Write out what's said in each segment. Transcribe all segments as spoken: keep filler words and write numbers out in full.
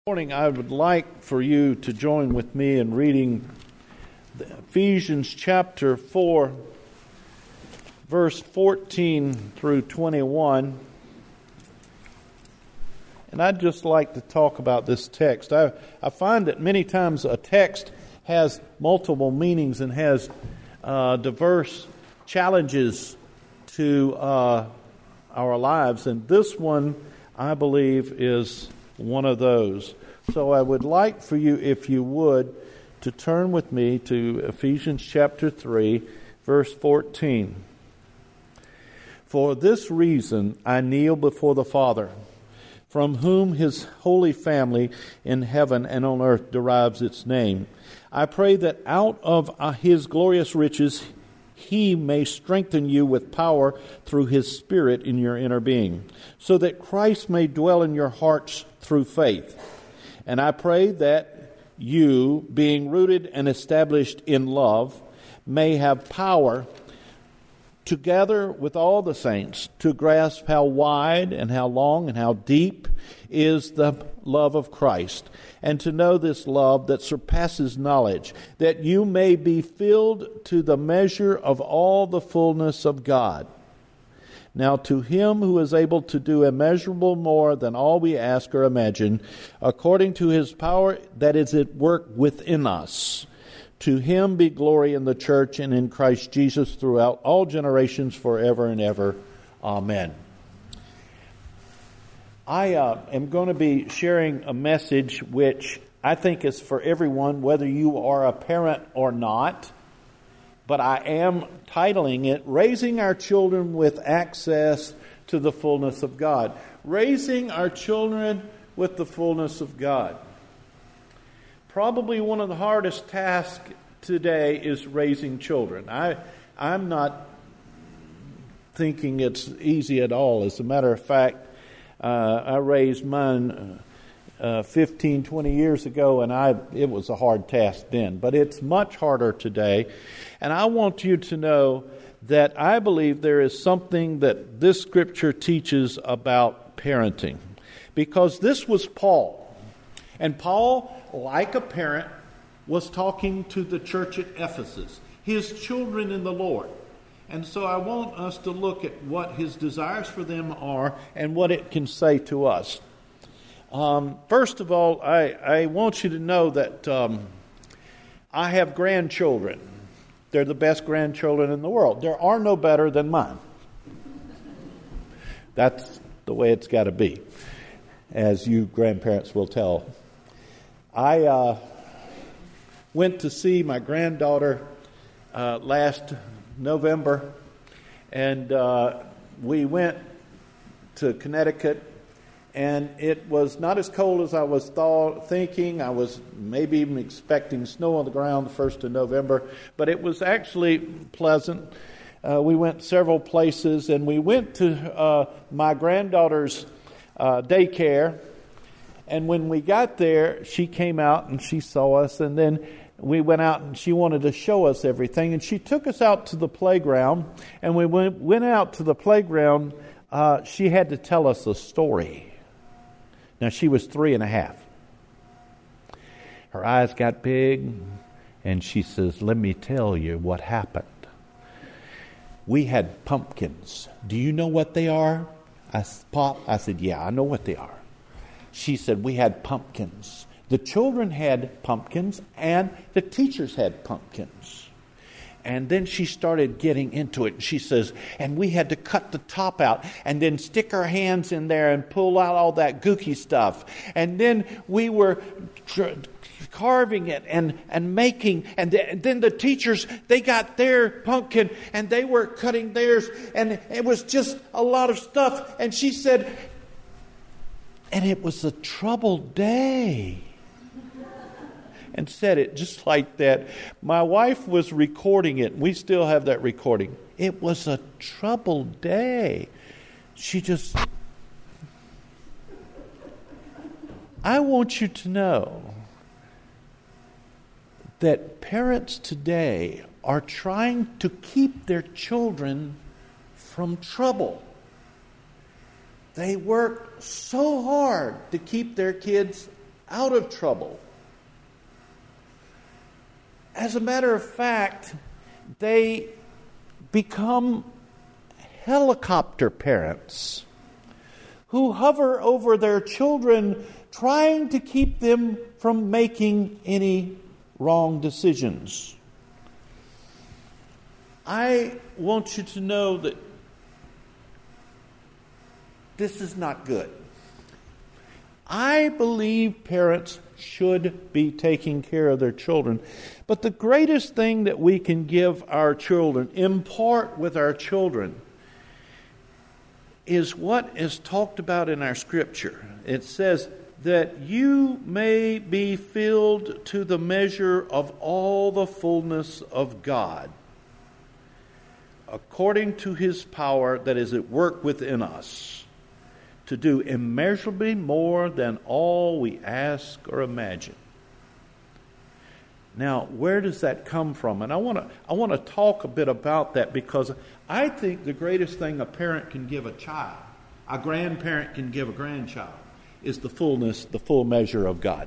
Morning, I would like for you to join with me in reading Ephesians chapter four, verse fourteen through twenty-one. And I'd just like to talk about this text. I, I find that many times a text has multiple meanings and has uh, diverse challenges to uh, our lives. And this one, I believe, is one of those. So I would like for you, if you would, to turn with me to Ephesians chapter three, verse fourteen. For this reason I kneel before the Father, from whom his holy family in heaven and on earth derives its name. I pray that out of his glorious riches he may strengthen you with power through his Spirit in your inner being, so that Christ may dwell in your hearts through faith. And I pray that you, being rooted and established in love, may have power, together with all the saints, to grasp how wide and how long and how deep is the love of Christ, and to know this love that surpasses knowledge, that you may be filled to the measure of all the fullness of God. Now to him who is able to do immeasurable more than all we ask or imagine, according to his power that is at work within us, to him be glory in the church and in Christ Jesus throughout all generations forever and ever. Amen. I uh, am going to be sharing a message which I think is for everyone, whether you are a parent or not. But I am titling it, Raising Our Children with Access to the Fullness of God. Raising our children with the fullness of God. Probably one of the hardest tasks today is raising children. I, I'm not thinking it's easy at all. As a matter of fact, uh, I raised mine uh, fifteen, twenty years ago, and I it was a hard task then. But it's much harder today. And I want you to know that I believe there is something that this scripture teaches about parenting. Because this was Paul. And Paul, like a parent, was talking to the church at Ephesus, his children in the Lord. And so I want us to look at what his desires for them are and what it can say to us. Um, first of all, I, I want you to know that um, I have grandchildren. They're the best grandchildren in the world. There are no better than mine. That's the way it's got to be, as you grandparents will tell. I uh, went to see my granddaughter uh, last November, and uh, we went to Connecticut, and it was not as cold as I was thought, thinking. I was maybe even expecting snow on the ground the first of November, but it was actually pleasant. Uh, we went several places, and we went to uh, my granddaughter's uh, daycare, and when we got there, she came out and she saw us, and then we went out and she wanted to show us everything, and she took us out to the playground, and when we went out to the playground, uh, she had to tell us a story. Now, she was three and a half. Her eyes got big, and she says, let me tell you what happened. We had pumpkins. Do you know what they are? I, Pop, I said, yeah, I know what they are. She said, we had pumpkins. The children had pumpkins, and the teachers had pumpkins. And then she started getting into it. She says, and we had to cut the top out and then stick our hands in there and pull out all that gooky stuff. And then we were tr- carving it and, and making. And, th- and then the teachers, they got their pumpkin and they were cutting theirs. And it was just a lot of stuff. And she said, and it was a troubled day. And said it just like that. My wife was recording it. We still have that recording. It was a troubled day. She just... I want you to know that parents today are trying to keep their children from trouble. They work so hard to keep their kids out of trouble. As a matter of fact, they become helicopter parents who hover over their children, trying to keep them from making any wrong decisions. I want you to know that this is not good. I believe parents should be taking care of their children. But the greatest thing that we can give our children, impart with our children, is what is talked about in our scripture. It says that you may be filled to the measure of all the fullness of God, according to His power that is at work within us, to do immeasurably more than all we ask or imagine. Now, where does that come from? And I want to I want to talk a bit about that, because I think the greatest thing a parent can give a child, a grandparent can give a grandchild, is the fullness, the full measure of God.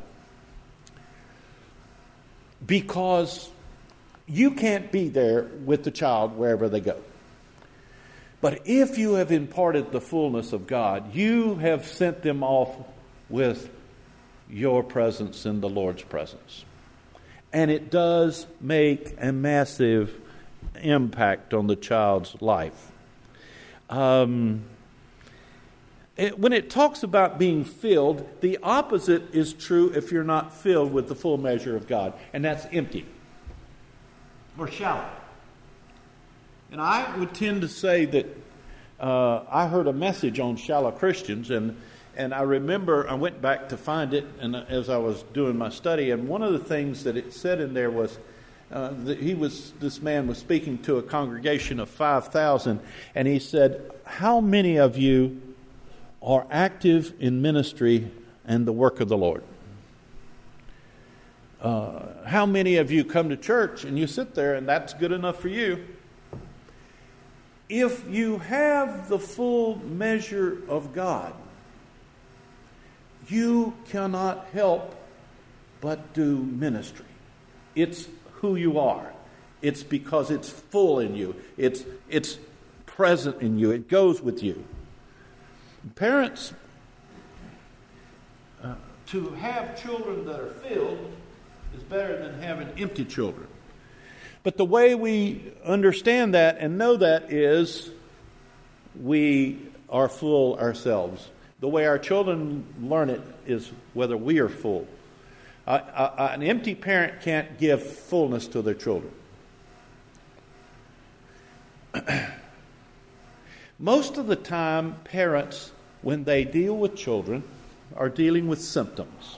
Because you can't be there with the child wherever they go. But if you have imparted the fullness of God, you have sent them off with your presence in the Lord's presence. And it does make a massive impact on the child's life. Um, it, when it talks about being filled, the opposite is true if you're not filled with the full measure of God. And that's empty or shallow. And I would tend to say that uh, I heard a message on shallow Christians, and and I remember I went back to find it, and as I was doing my study, and one of the things that it said in there was uh, that he was this man was speaking to a congregation of five thousand, and he said, "How many of you are active in ministry and the work of the Lord? Uh, how many of you come to church and you sit there and that's good enough for you?" If you have the full measure of God, you cannot help but do ministry. It's who you are. It's because it's full in you. It's it's present in you. It goes with you. Parents, uh, to have children that are filled is better than having empty children. But the way we understand that and know that is we are full ourselves. The way our children learn it is whether we are full. Uh, uh, an empty parent can't give fullness to their children. Most of the time, parents, when they deal with children, are dealing with symptoms.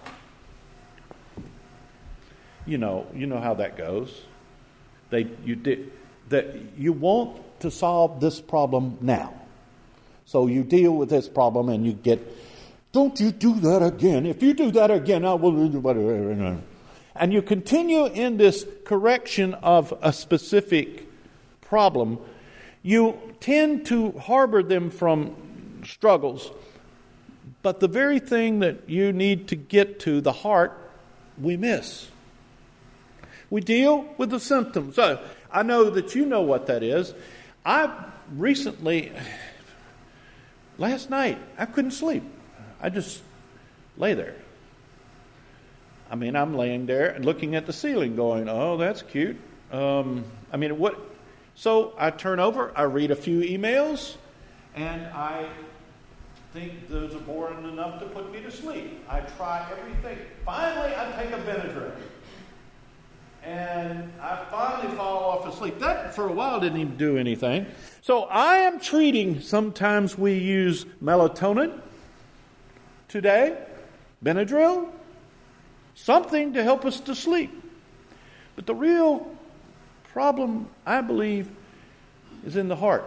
You know, you know how that goes. They, you did, that you want to solve this problem now. So you deal with this problem and you get, "Don't you do that again. If you do that again, I will do whatever." And you continue in this correction of a specific problem. You tend to harbor them from struggles. But the very thing that you need to get to, the heart, we miss. We deal with the symptoms. So I know that you know what that is. I recently, last night, I couldn't sleep. I just lay there. I mean, I'm laying there and looking at the ceiling going, "Oh, that's cute." Um, I mean, what? So I turn over, I read a few emails, and I think those are boring enough to put me to sleep. I try everything. Finally, I take a Benadryl. And I finally fall off asleep. That, for a while, didn't even do anything. So I am treating, sometimes we use melatonin today, Benadryl, something to help us to sleep. But the real problem, I believe, is in the heart.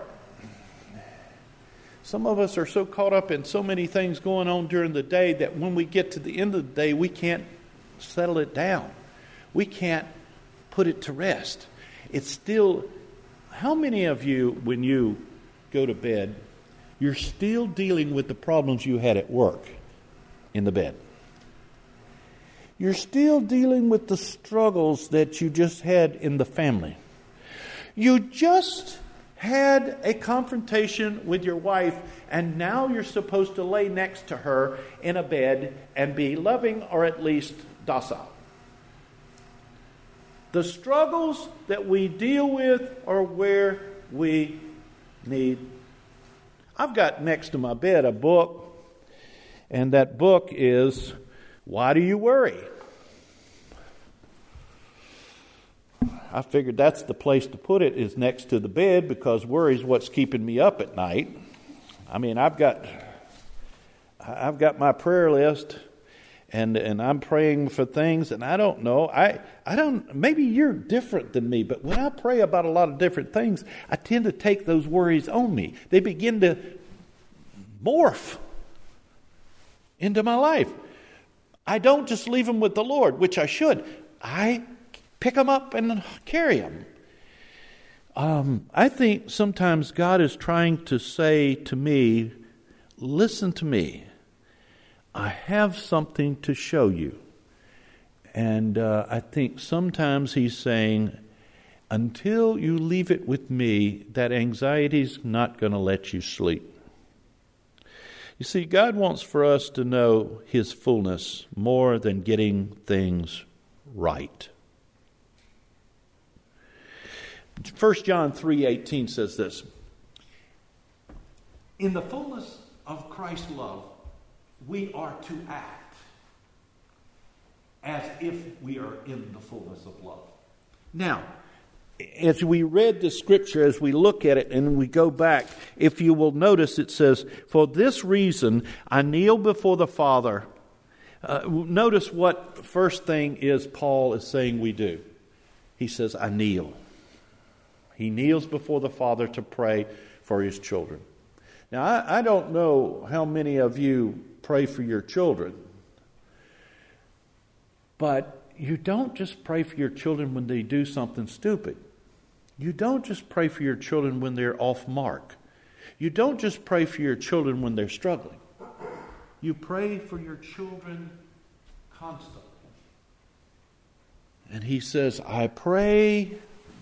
Some of us are so caught up in so many things going on during the day that when we get to the end of the day, we can't settle it down. We can't put it to rest. It's still, how many of you, when you go to bed, you're still dealing with the problems you had at work in the bed? You're still dealing with the struggles that you just had in the family. You just had a confrontation with your wife, and now you're supposed to lay next to her in a bed and be loving or at least docile. The struggles that we deal with are where we need. I've got next to my bed a book, and that book is Why Do You Worry? I figured that's the place to put it, is next to the bed, because worry is what's keeping me up at night. I mean, I've got I've got my prayer list, and and I'm praying for things, and I don't know. I I don't. Maybe you're different than me, but when I pray about a lot of different things, I tend to take those worries on me. They begin to morph into my life. I don't just leave them with the Lord, which I should. I pick them up and carry them. Um, I think sometimes God is trying to say to me, listen to me. I have something to show you. And uh, I think sometimes He's saying, until you leave it with me, that anxiety's not going to let you sleep. You see, God wants for us to know His fullness more than getting things right. First John three eighteen says this: in the fullness of Christ's love, we are to act as if we are in the fullness of love. Now, as we read the scripture, as we look at it and we go back, if you will notice, it says, for this reason I kneel before the Father. Uh, notice what first thing is Paul is saying we do. He says, I kneel. He kneels before the Father to pray for his children. Now, I, I don't know how many of you pray for your children, but you don't just pray for your children when they do something stupid. You don't just pray for your children when they're off mark. You don't just pray for your children when they're struggling. You pray for your children constantly. And he says, I pray,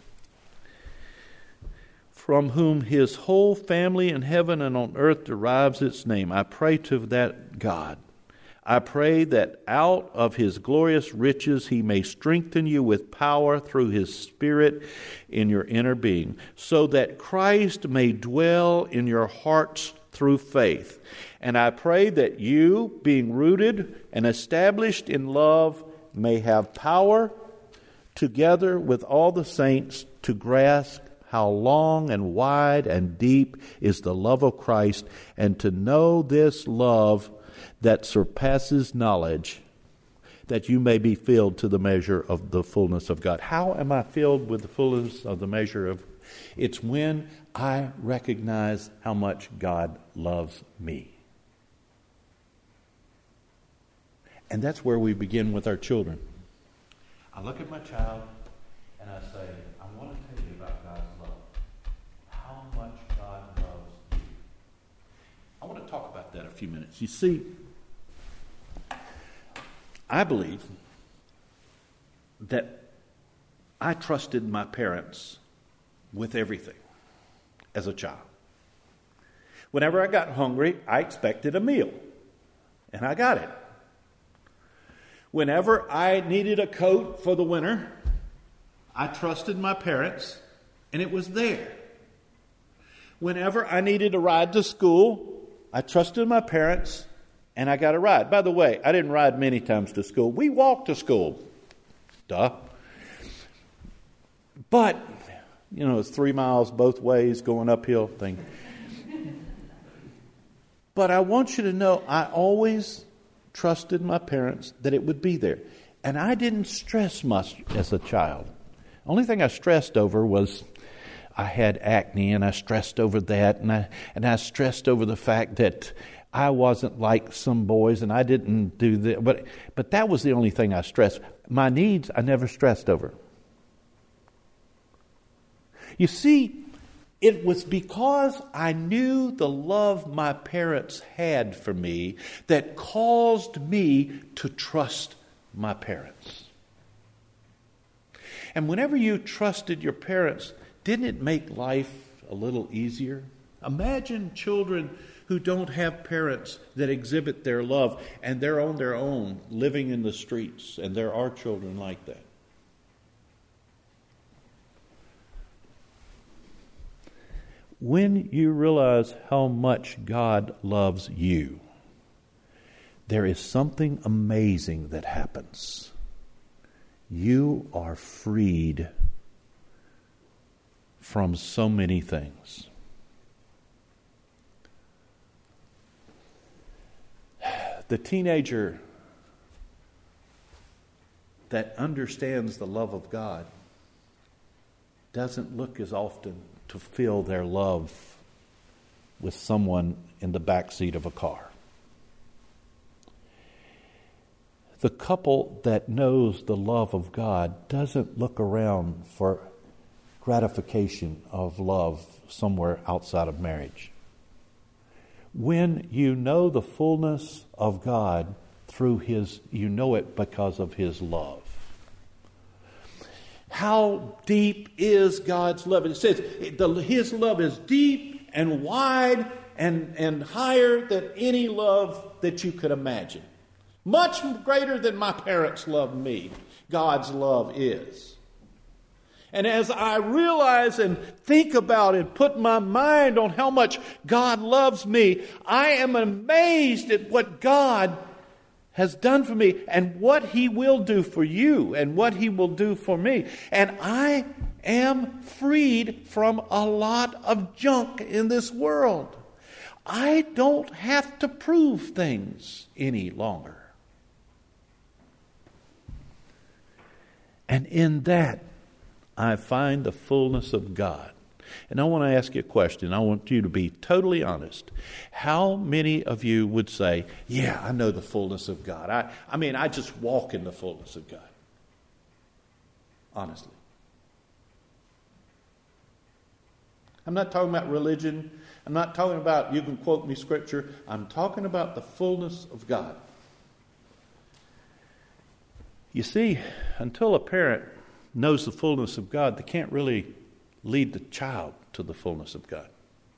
from whom his whole family in heaven and on earth derives its name. I pray to that God. I pray that out of his glorious riches he may strengthen you with power through his Spirit in your inner being, so that Christ may dwell in your hearts through faith. And I pray that you, being rooted and established in love, may have power, together with all the saints, to grasp how long and wide and deep is the love of Christ, and to know this love that surpasses knowledge, that you may be filled to the measure of the fullness of God. How am I filled with the fullness of the measure of? It's when I recognize how much God loves me. And that's where we begin with our children. I look at my child and I say, I want to tell you about God's love. How much God loves you. I want to talk about that a few minutes. You see, I believe that I trusted my parents with everything as a child. Whenever I got hungry, I expected a meal, and I got it. Whenever I needed a coat for the winter, I trusted my parents, and it was there. Whenever I needed a ride to school, I trusted my parents, and I got a ride. By the way, I didn't ride many times to school. We walked to school. Duh. But, you know, it's three miles both ways going uphill thing. But I want you to know, I always trusted my parents that it would be there. And I didn't stress much as a child. Only thing I stressed over was I had acne, and I stressed over that, and I and I stressed over the fact that I wasn't like some boys, and I didn't do that. But but that was the only thing I stressed. My needs I never stressed over. You see, it was because I knew the love my parents had for me that caused me to trust my parents. And whenever you trusted your parents, didn't it make life a little easier? Imagine children who don't have parents that exhibit their love, and they're on their own, living in the streets, and there are children like that. When you realize how much God loves you, there is something amazing that happens. You are freed from so many things. The teenager that understands the love of God doesn't look as often to fill their love with someone in the backseat of a car. The couple that knows the love of God doesn't look around for gratification of love somewhere outside of marriage. When you know the fullness of God through His, you know it because of His love. How deep is God's love? It says His love is deep and wide and, and higher than any love that you could imagine. Much greater than my parents loved me, God's love is. And as I realize and think about and put my mind on how much God loves me, I am amazed at what God has done for me and what He will do for you and what He will do for me. And I am freed from a lot of junk in this world. I don't have to prove things any longer. And in that, I find the fullness of God. And I want to ask you a question. I want you to be totally honest. How many of you would say, yeah, I know the fullness of God. I, I mean, I just walk in the fullness of God. Honestly. I'm not talking about religion. I'm not talking about you can quote me scripture. I'm talking about the fullness of God. You see, until a parent knows the fullness of God, they can't really lead the child to the fullness of God.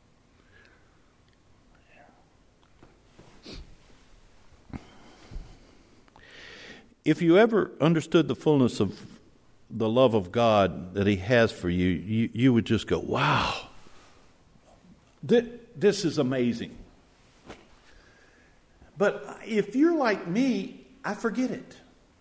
If you ever understood the fullness of the love of God that He has for you, you, you would just go, wow, th- this is amazing. But if you're like me, I forget it.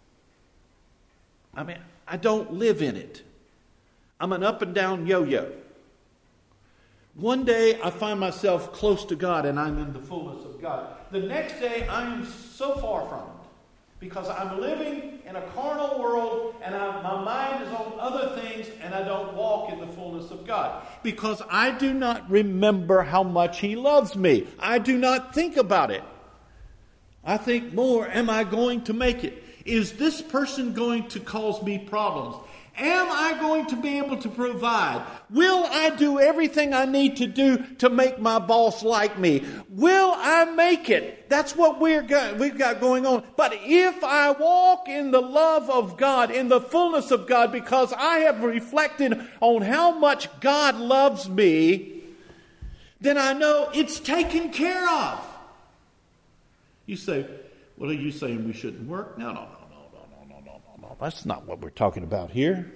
I mean, I don't live in it. I'm an up and down yo-yo. One day I find myself close to God and I'm in the fullness of God. The next day I am so far from it because I'm living in a carnal world and I, my mind is on other things and I don't walk in the fullness of God because I do not remember how much He loves me. I do not think about it. I think more, am I going to make it? Is this person going to cause me problems? Am I going to be able to provide? Will I do everything I need to do to make my boss like me? Will I make it? That's what we're got, we've got going on. But if I walk in the love of God, in the fullness of God, because I have reflected on how much God loves me, then I know it's taken care of. You say, well, are you saying we shouldn't work? No, no, no, no, no, no, no, no, no. That's not what we're talking about here.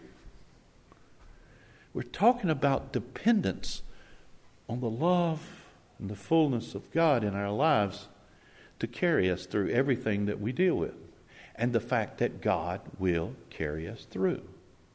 We're talking about dependence on the love and the fullness of God in our lives to carry us through everything that we deal with. And the fact that God will carry us through.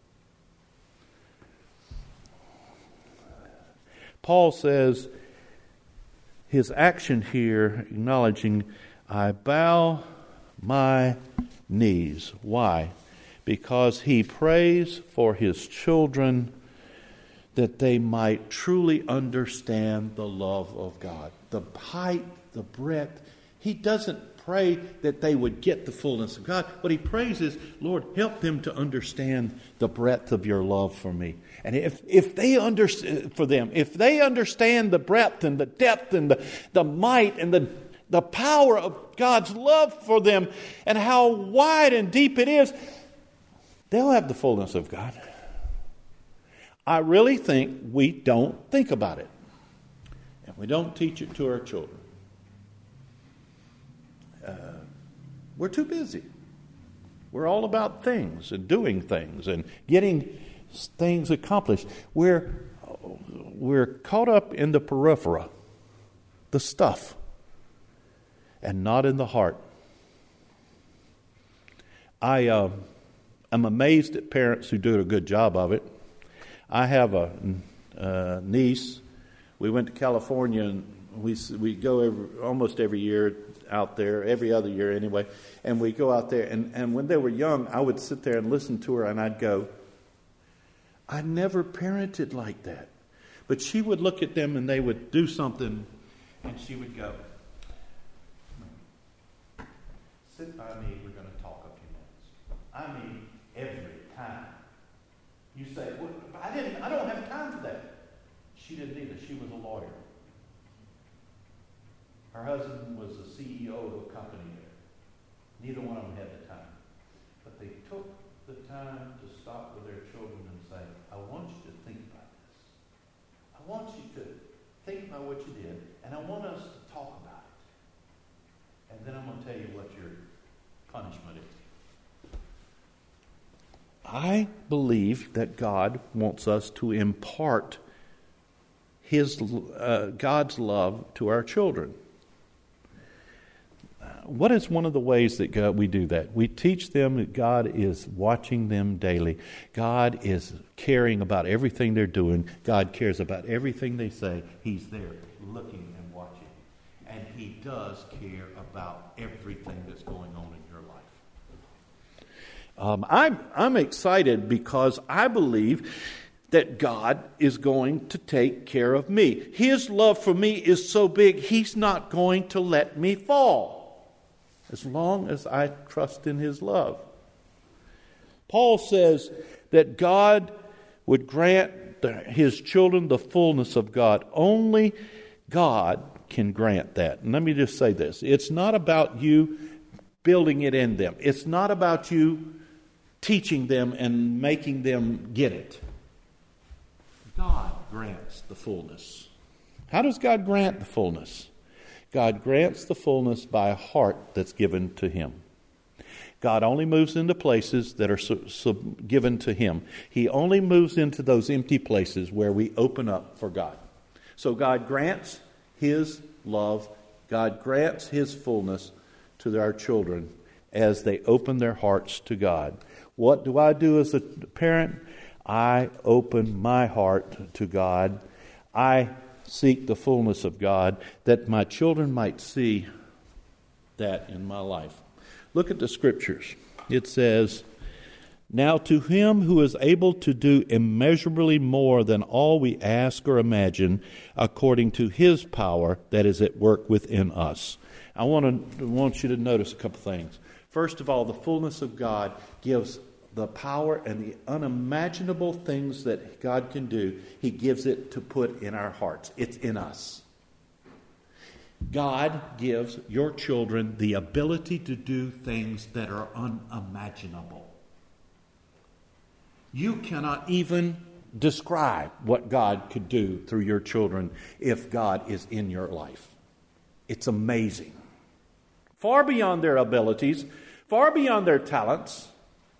Paul says his action here, acknowledging, I bow my knees. Why? Because he prays for his children that they might truly understand the love of God. The height, the breadth. He doesn't pray that they would get the fullness of God. What he prays is, Lord, help them to understand the breadth of your love for me. And if, if they understand, for them, if they understand the breadth and the depth and the, the might and the the power of God's love for them and how wide and deep it is, they'll have the fullness of God. I really think we don't think about it. And we don't teach it to our children. Uh, we're too busy. We're all about things and doing things and getting things accomplished. We're, we're caught up in the periphery, the stuff, and not in the heart. I uh, am amazed at parents who do a good job of it. I have a uh, niece. We went to California, and we we go every, almost every year out there, every other year anyway, and we go out there. And, and when they were young, I would sit there and listen to her, and I'd go, I never parented like that. But she would look at them, and they would do something, and she would go, sit by me, we're going to talk a few minutes. I mean, every time. You say, well, I didn't. I don't have time for that. She didn't either. She was a lawyer. Her husband was the C E O of a company there. Neither one of them had the time. But they took the time to stop with their children and say, I want you to think about this. I want you to think about what you did, and I want us to talk about it. And then I'm going to tell you what your punishment is. I believe that God wants us to impart His uh, God's love to our children. What is one of the ways that God, we do that? We teach them that God is watching them daily. God is caring about everything they're doing. God cares about everything they say. He's there looking and watching. And He does care about everything that's going on in your life. Um, I'm, I'm excited because I believe that God is going to take care of me. His love for me is so big, He's not going to let me fall as long as I trust in His love. Paul says that God would grant the, His children the fullness of God. Only God can grant that. And let me just say this. It's not about you building it in them. It's not about you teaching them and making them get it. God grants the fullness. How does God grant the fullness? God grants the fullness by a heart that's given to Him. God only moves into places that are sub- sub- given to Him. He only moves into those empty places where we open up for God. So God grants His love. God grants His fullness to our children as they open their hearts to God. What do I do as a parent? I open my heart to God. I seek the fullness of God that my children might see that in my life. Look at the scriptures. It says, now to Him who is able to do immeasurably more than all we ask or imagine, according to His power that is at work within us. I want to want you to notice a couple things. First of all, the fullness of God gives the power and the unimaginable things that God can do. He gives it to put in our hearts. It's in us. God gives your children the ability to do things that are unimaginable. You cannot even describe what God could do through your children if God is in your life. It's amazing. Far beyond their abilities, far beyond their talents.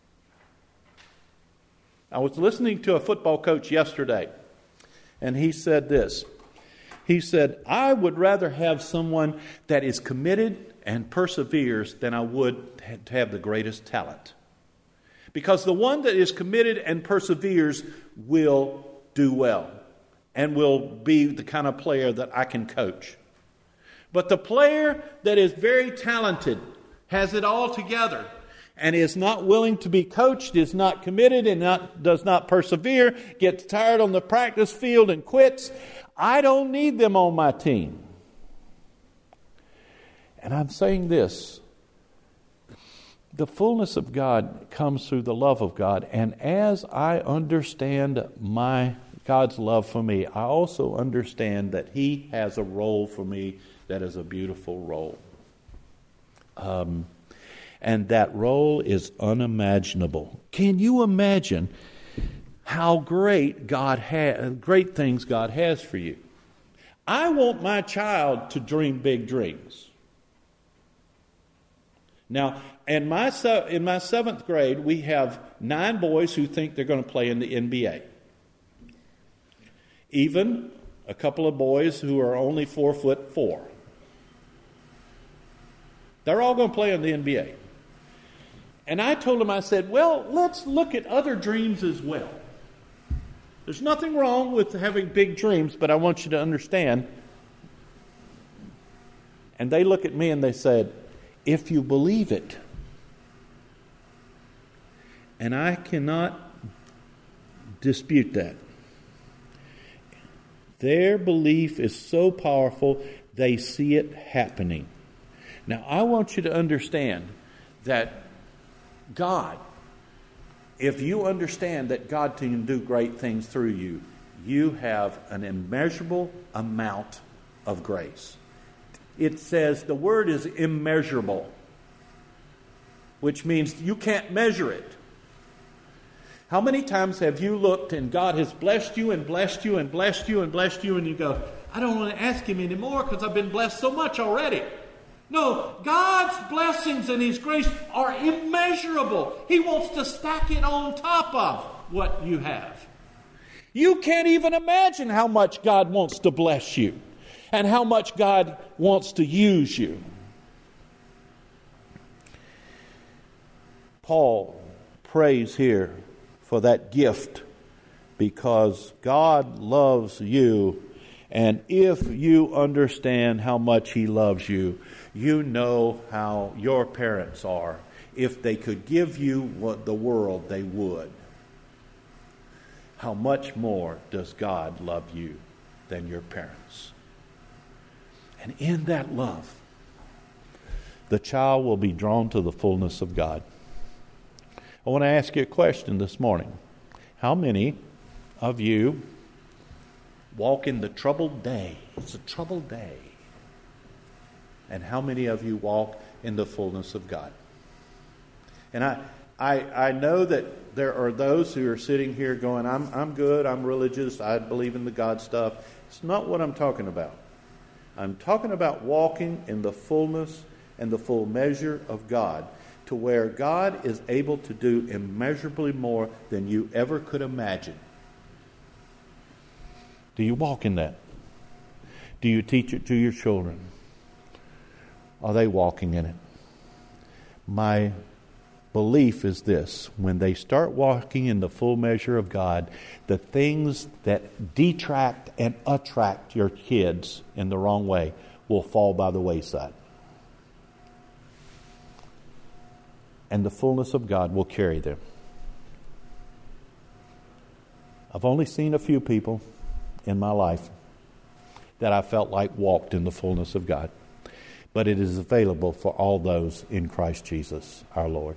I was listening to a football coach yesterday, and he said this. He said, I would rather have someone that is committed and perseveres than I would to have the greatest talent. Because the one that is committed and perseveres will do well and will be the kind of player that I can coach. But the player that is very talented, has it all together, and is not willing to be coached, is not committed, and not, does not persevere, gets tired on the practice field and quits, I don't need them on my team. And I'm saying this. The fullness of God comes through the love of God. And as I understand my God's love for me, I also understand that He has a role for me that is a beautiful role. Um, and that role is unimaginable. Can you imagine how great God has, great things God has for you? I want my child to dream big dreams. Now, in my in my seventh grade, we have nine boys who think they're going to play in the N B A. Even a couple of boys who are only four foot four. They're all going to play in the N B A. And I told them, I said, well, let's look at other dreams as well. There's nothing wrong with having big dreams, but I want you to understand. And they look at me and they said, if you believe it. And I cannot dispute that. Their belief is so powerful, they see it happening. Now, I want you to understand that God, if you understand that God can do great things through you, you have an immeasurable amount of grace. It says the word is immeasurable, which means you can't measure it. How many times have you looked and God has blessed you and blessed you and blessed you and blessed you, and you go, I don't want to ask Him anymore because I've been blessed so much already. No, God's blessings and His grace are immeasurable. He wants to stack it on top of what you have. You can't even imagine how much God wants to bless you and how much God wants to use you. Paul prays here for that gift because God loves you, and if you understand how much He loves you, you know how your parents are. If they could give you what the world, they would. How much more does God love you than your parents? And in that love, the child will be drawn to the fullness of God. I want to ask you a question this morning. How many of you walk in the troubled day? It's a troubled day. And how many of you walk in the fullness of God? And I I, I know that there are those who are sitting here going, I'm I'm good, I'm religious, I believe in the God stuff. It's not what I'm talking about. I'm talking about walking in the fullness and the full measure of God, to where God is able to do immeasurably more than you ever could imagine. Do you walk in that? Do you teach it to your children? Are they walking in it? My belief is this: when they start walking in the full measure of God, the things that detract and attract your kids in the wrong way will fall by the wayside. And the fullness of God will carry them. I've only seen a few people in my life that I felt like walked in the fullness of God. But it is available for all those in Christ Jesus, our Lord.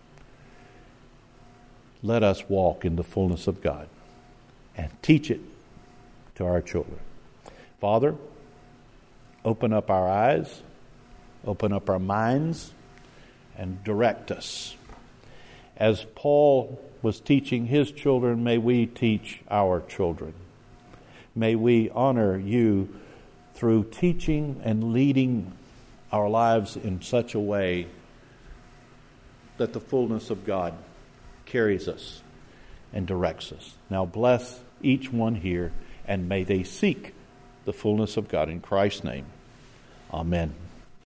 Let us walk in the fullness of God and teach it to our children. Father, open up our eyes, open up our minds, and direct us. As Paul was teaching his children, may we teach our children. May we honor you through teaching and leading our lives in such a way that the fullness of God carries us and directs us. Now bless each one here, and may they seek the fullness of God in Christ's name. Amen.